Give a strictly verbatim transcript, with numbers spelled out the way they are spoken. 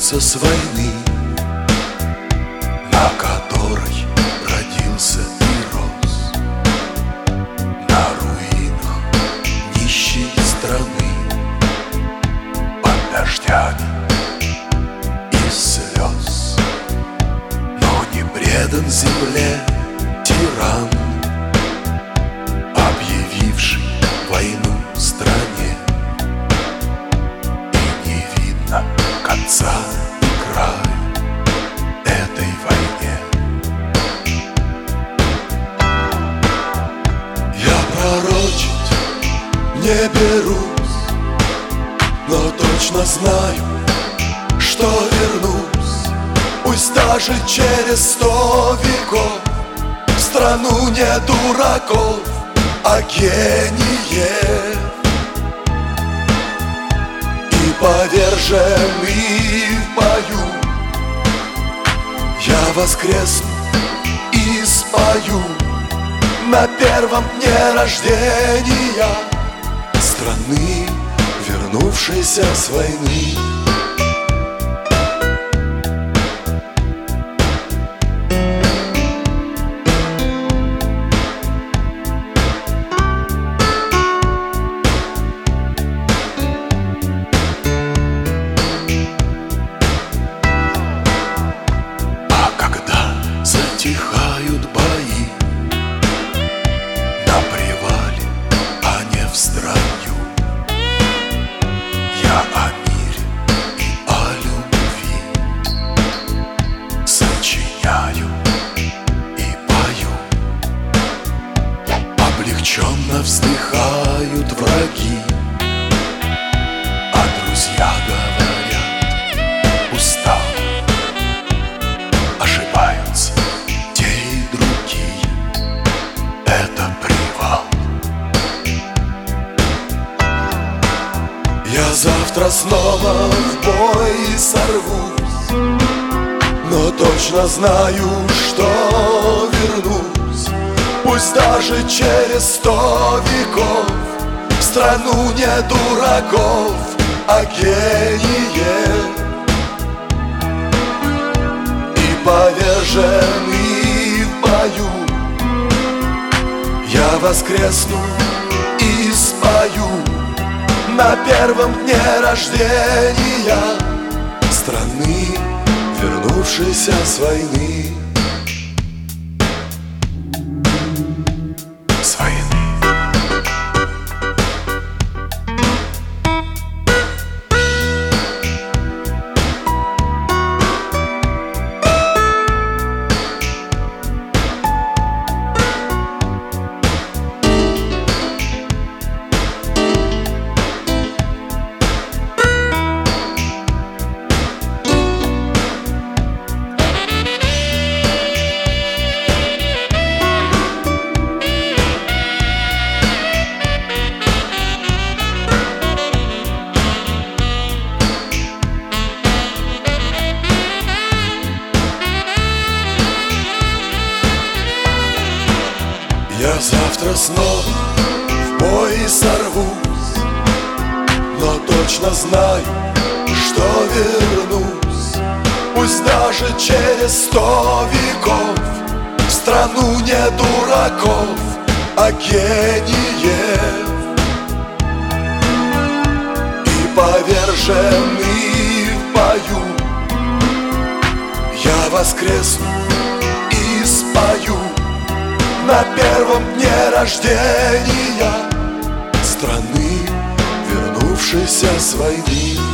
вернуться с войны, на которой родился и рос, на руинах нищей страны, под дождями и слез. Но не предан земле тиран, объявивший войну стране, и не видно конца и края этой войне. Я пророчить не берусь, но точно знаю, что вернусь, пусть даже через сто веков, в страну не дураков, а гениев. И поверженный в бою я воскресну и спою на первом дне рождения страны, вернувшейся с войны. Затихают бои на привале, а не в строю. Я о мире и о любви сочиняю и пою. Облегченно вздыхают враги, а друзья говорят: устал. Ошибаются те и другие, это привал. Я завтра снова в бой сорвусь, но точно знаю, что вернусь, пусть даже через сто веков, в страну не дураков, а гениев. Поверженный в бою я воскресну и спою на первом дне рождения страны, вернувшейся с войны. С войны. Я завтра снова в бой сорвусь, но точно знаю, что вернусь, пусть даже через сто веков, в страну не дураков, а гениев. И поверженный в бою я воскресну и спою на первом дне рождения страны, вернувшейся с войны.